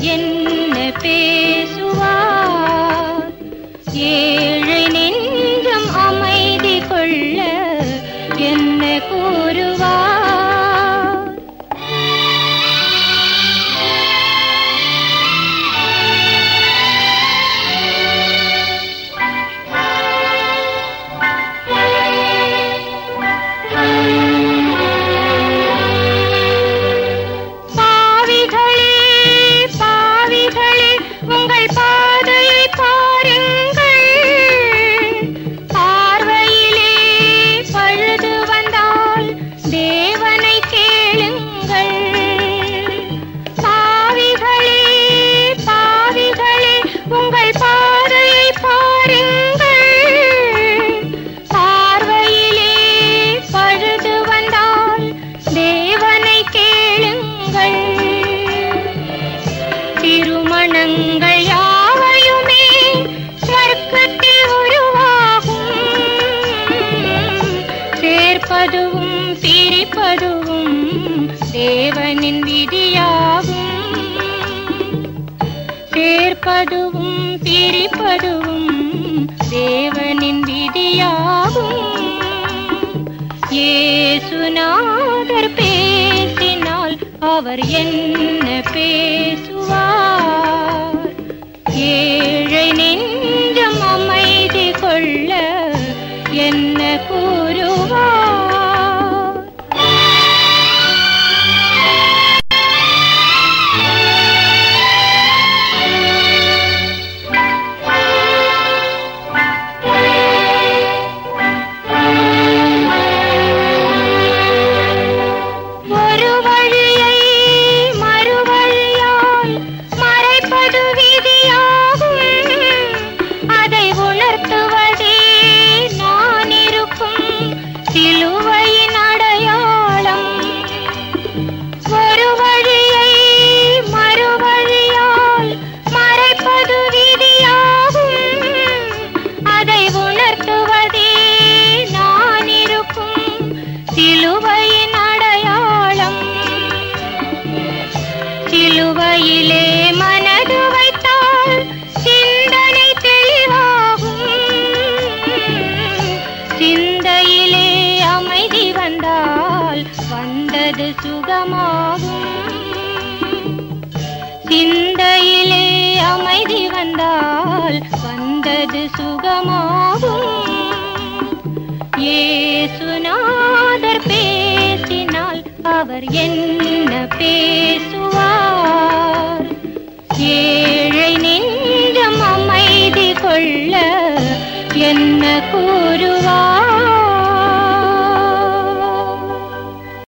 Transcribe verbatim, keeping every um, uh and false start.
என்ன பேசுவார்? ஏழை நெஞ்சம் அமைதி கொள்ள என்ன கூறுவார்? உங்கள் பாதையை பாருங்கள், பார்வையிலே பழுது வந்தால் தேவனை கேளுங்கள். பாவிகளே பாவிகளே உங்கள் பாதையை பாருங்கள், பார்வையிலே பழுது வந்தால் தேவனை கேளுங்கள். திருமணங்கள் யாவையுமே சொர்க்கத்தில் உருவாகும், சேர்ப்பதுவும் பிரிப்பதுவும் தேவனின் விதியாகும். சேர்ப்பதுவும் பிரிப்பதுவும் தேவனின் விதியாகும். இயேசுநாதர் பேசினால் அவர் என்ன பேசுவார்? ஏழை நெஞ்சம் அமைதி கொள்ள என்ன கூறுவார்? ஒரு வழியை மறுவழியால் மறைப்பது விதியாகும், அதை உணர்த்துவதே நான் இருக்கும் சிலுவையின் அடையாளம். ஒரு வழியை மறுவழியால் மறைப்பது விதியாகும், அதை உணர்த்துவதே நான் இருக்கும் சிலுவையின் அடையாளம். சிலுவையிலே மனது வைத்தால் சிந்தனை தெளிவாகும், சிந்தையிலே அமைதி வந்தால் வந்தது சுகமாகும். சிந்தையிலே அமைதி வந்தால் வந்தது சுகமாகும். இயேசுநாதர் பேசினால் அவர் என்ன